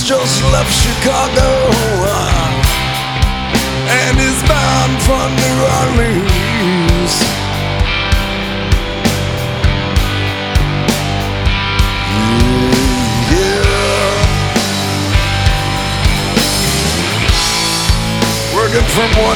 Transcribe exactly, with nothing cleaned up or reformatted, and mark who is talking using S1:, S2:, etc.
S1: just left Chicago and is bound for New Orleans. Yeah, working from one